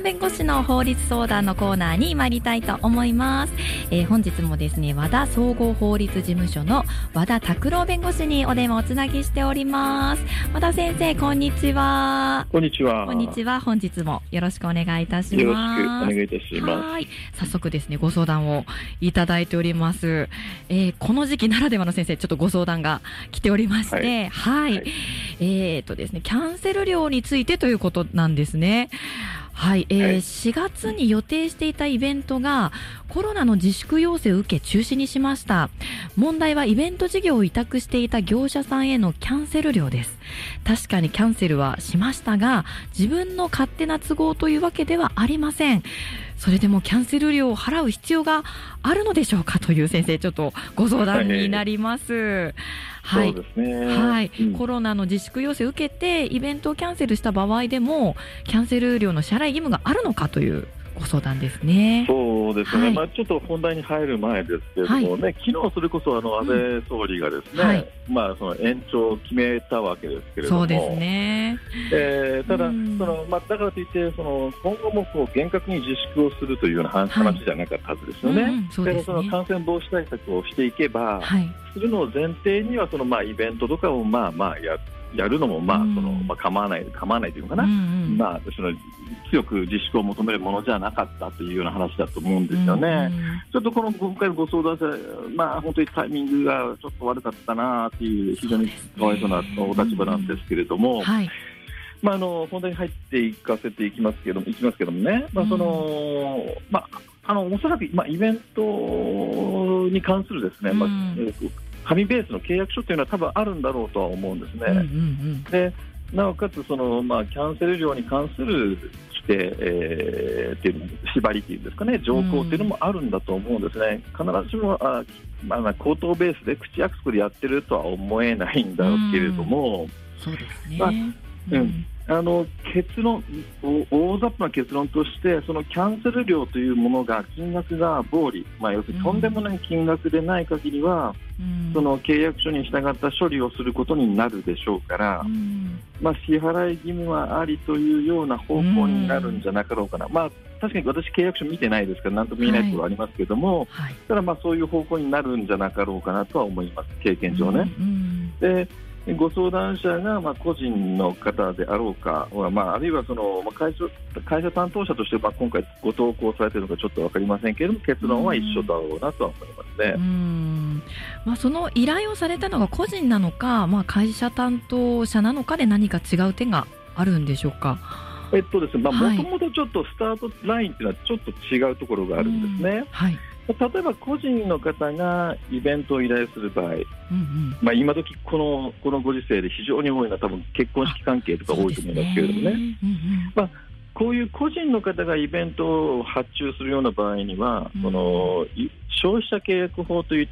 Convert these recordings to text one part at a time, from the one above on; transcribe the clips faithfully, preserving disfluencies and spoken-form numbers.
弁護士の法律相談のコーナーに参りたいと思います。えー、本日もですね、和田総合法律事務所の和田拓郎弁護士にお電話をつなぎしております。和田先生、こんにちは。 こんにちは。 こんにちは。本日もよろしくお願いいたします。 よろしくお願いいたします。 はい。早速ですね、ご相談をいただいております。えー、この時期ならではの先生、ちょっとご相談が来ておりまして、はい。はい、えーとですね、キャンセル料についてということなんですね。はい、えーはい、しがつに予定していたイベントがコロナの自粛要請を受け中止にしました。問題はイベント事業を委託していた業者さんへのキャンセル料です。確かにキャンセルはしましたが、自分の勝手な都合というわけではありません。それでもキャンセル料を払う必要があるのでしょうかという先生、ちょっとご相談になります。はい、 そうですね。 はい、 うん、 コロナの自粛要請を受けてイベントをキャンセルした場合でもキャンセル料の支払い義務があるのかというご相談ですね。 そうですね、 はい、 まあ、ちょっと本題に入る前ですけれどもね、はい、昨日それこそあの安倍総理がですね、うんはい、まあ、その延長を決めたわけですけれども、 そうですね、 えー、ただ、うん、そのまあ、だからといってその今後もこう厳格に自粛をするというような話じゃなかったはずですよね。はい、うん、そうですね。でその感染防止対策をしていけば、はい、するのを前提にはそのまあイベントとかをまあまあややるのもまあそのまあ構わない構わないというのかな、うんうん、まあその強く自粛を求めるものじゃなかったというような話だと思うんですよね。うんうん、ちょっとこの今回のご相談者、まあ本当にタイミングがちょっと悪かったなという非常にかわいそうなお立場なんですけれども、うんはい、まああの本題に入っていかせていきますけども、いきますけどもね、まあその、うん、まああのおそらくまあイベントに関するですね、まあ、うん紙ベースの契約書というのは多分あるんだろうとは思うんですね。うんうんうん、でなおかつその、まあ、キャンセル料に関する規定、えー、っていう縛りというんですかね、条項というのもあるんだと思うんですね。必ずしもあ、まあ、口頭ベースで口約束でやってるとは思えないんだろうけれども、 そうですね、 まあうんあの結論大雑把な結論としてそのキャンセル料というものが金額が暴利、まあ、要するにとんでもない金額でない限りは、うん、その契約書に従った処理をすることになるでしょうから、うんまあ、支払い義務はありというような方向になるんじゃなかろうかな、うんまあ、確かに私契約書見てないですから何とも言えないところはありますけども、はい、ただまあそういう方向になるんじゃなかろうかなとは思います、経験上ね。うんうん、でご相談者がまあ個人の方であろうか、まあ、あるいはその会社、会社担当者としてまあ今回ご投稿されているのかちょっと分かりませんけれども結論は一緒だろうなとは思いますね。うんまあ、その依頼をされたのが個人なのか、まあ、会社担当者なのかで何か違う点があるんでしょうか。 えっとですね、まあ、もともとちょっとスタートラインというのはちょっと違うところがあるんですね。はい、例えば個人の方がイベントを依頼する場合、うんうんまあ、今時この、このご時世で非常に多いのは多分結婚式関係とか多いと思いますけれどもね、うんうんまあ、こういう個人の方がイベントを発注するような場合には、うん、その消費者契約法といって、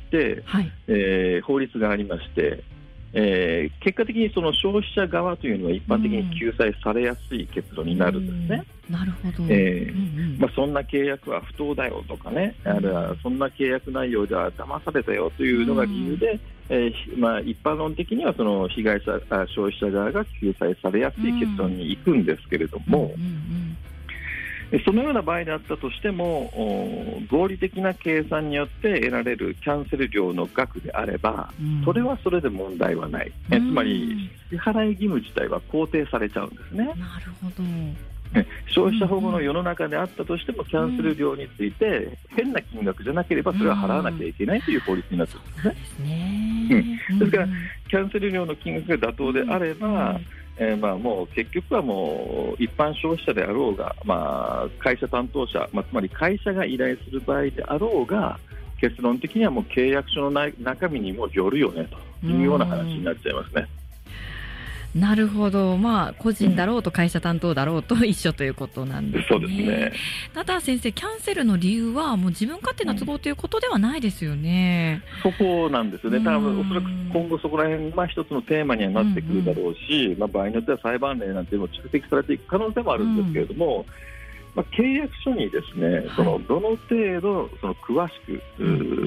はいえー、法律がありまして、えー、結果的にその消費者側というのは一般的に救済されやすい結論になるんですね。 うん、なるほど、 えーうんうんまあ、そんな契約は不当だよとかね、うん、あるいはそんな契約内容では騙されたよというのが理由で、うんえーまあ、一般論的にはその被害者消費者側が救済されやすい結論に行くんですけれども、うんうんうんそのような場合であったとしても合理的な計算によって得られるキャンセル料の額であれば、うん、それはそれで問題はない、うん、つまり支払い義務自体は肯定されちゃうんですね。 なるほど。 消費者保護の世の中であったとしても、うん、キャンセル料について変な金額じゃなければそれは払わなきゃいけないという法律になっているんですね。 ですね、 うん、ですからキャンセル料の金額が妥当であれば、うんえーまあ、もう結局はもう一般消費者であろうが、まあ、会社担当者、まあ、つまり会社が依頼する場合であろうが結論的にはもう契約書の中身にもよるよねというような話になっちゃいますね。 なるほど、まあ、個人だろうと会社担当だろうと一緒ということなんですね。 そうですね。 ただ先生、キャンセルの理由はもう自分勝手な都合ということではないですよね。 うん、そこなんですよね。多分おそらく今後そこら辺、まあ、一つのテーマにはなってくるだろうし、うんうんまあ、場合によっては裁判例なんていうのも蓄積されていく可能性もあるんですけれども、うんまあ、契約書にですね、はい、そのどの程度その詳しく、うん、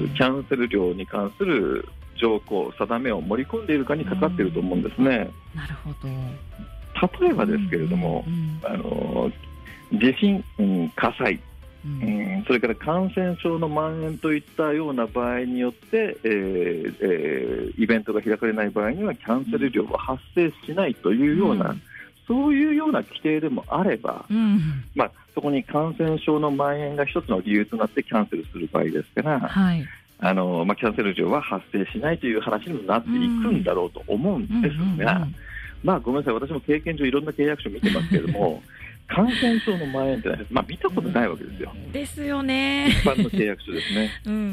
キャンセル料に関する条項、定めを盛り込んでいるかにかかっていると思うんですね。 なるほど。 例えばですけれども、うんうん、あの地震、うん、火災、うん、それから感染症の蔓延といったような場合によって、えーえー、イベントが開かれない場合にはキャンセル料は発生しないというような、うん、そういうような規定でもあれば、うんまあ、そこに感染症の蔓延が一つの理由となってキャンセルする場合ですから、はいあのまあ、キャンセル料は発生しないという話にもなっていくんだろうと思うんですが、うんうんうんうんまあ、ごめんなさい、私も経験上いろんな契約書を見てますけれども感染症の蔓延って、まあ、見たことないわけですよ、 うん、ですよね一般の契約書ですねうんうん、うん、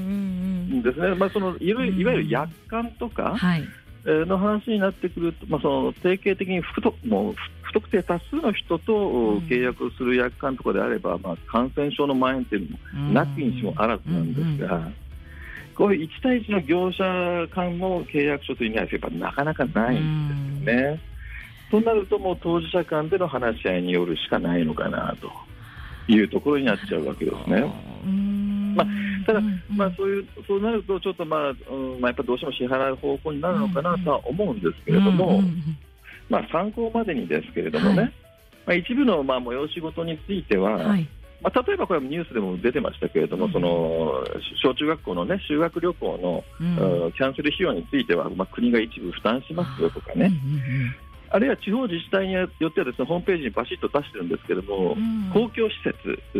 ですね、まあ、そのいわゆる、いわゆる約款とか、うんはいの話になってくると、まあ、その定型的に不特、もう不特定多数の人と契約をする約款とかであれば、うんまあ、感染症の蔓延というのもなきにしもあらずなんですが、うんうんうん、こういういち対いちの業者間の契約書という意味合いはやっぱなかなかないんですね、うん、となるともう当事者間での話し合いによるしかないのかなというところになっちゃうわけですね。まあ、ただ、まあ、そういうそうなるとちょっと、まあうんまあ、やっぱどうしても支払う方向になるのかなとは思うんですけれども、うんうんまあ、参考までにですけれどもね、はいまあ、一部の、まあ、催し事については、はいまあ、例えばこれはニュースでも出てましたけれども、うん、その小中学校の、ね、修学旅行の、うん、キャンセル費用については、まあ、国が一部負担しますよとかね、うんうんうんあるいは地方自治体によってはですね、ホームページにバシッと出してるんですけども、うん、公共施設、うん、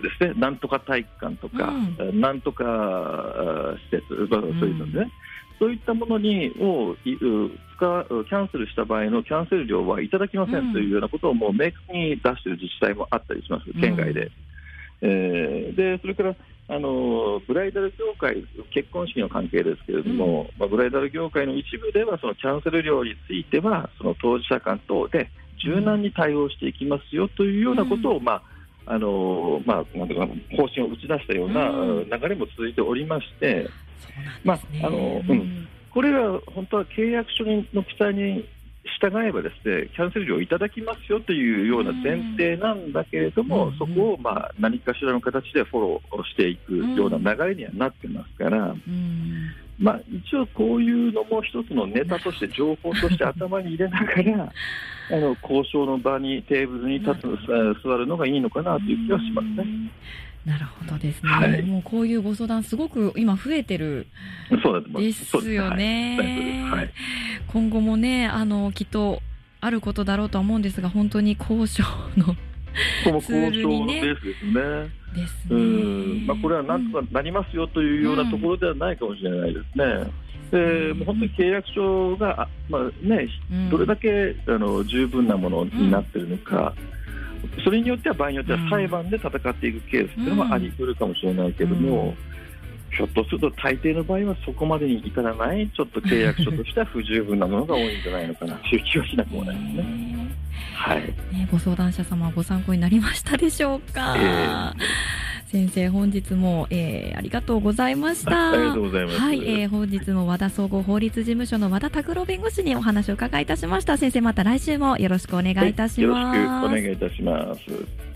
ですね、なんとか体育館とか、うん、なんとか施設、そういうのね、うん、そういったものにを使うキャンセルした場合のキャンセル料はいただきませんというようなことをもう明確に出している自治体もあったりします、県外で。うんえー、でそれからあのブライダル業界、結婚式の関係ですけれども、うんまあ、ブライダル業界の一部ではそのキャンセル料についてはその当事者間等で柔軟に対応していきますよというようなことを、うんまああのまあ、なんていうか方針を打ち出したような流れも続いておりまして、まああのうん、これは本当は契約書の記載に従えばですね、キャンセル料をいただきますよというような前提なんだけれども、うん、そこをまあ何かしらの形でフォローしていくような流れにはなってますから、うんまあ、一応こういうのも一つのネタとして情報として頭に入れながらあの交渉の場にテーブルに立つ座るのがいいのかなという気はしますね。 なるほどですね、はい、もうこういうご相談すごく今増えてるですよね、はいはい、今後もねあのきっとあることだろうとは思うんですが本当に交渉のツールにねですねですねうんまあ、これはなんとかなりますよというようなところではないかもしれないですね、うんでもう本当に契約書が、まあねうん、どれだけあの十分なものになっているのか、うんそれによっては場合によっては裁判で戦っていくケースというのもあり得るかもしれないけども、うん、ひょっとすると大抵の場合はそこまでに至らないちょっと契約書としては不十分なものが多いんじゃないのかなという気はしなくもないですね。はい、 ねご相談者様はご参考になりましたでしょうか。えー先生本日も、えー、ありがとうございました。 ありがとうございます。 はい、えー、本日も和田総合法律事務所の和田拓郎弁護士にお話を伺いいたしました。先生また来週もよろしくお願いいたします。 はい、よろしくお願いいたします。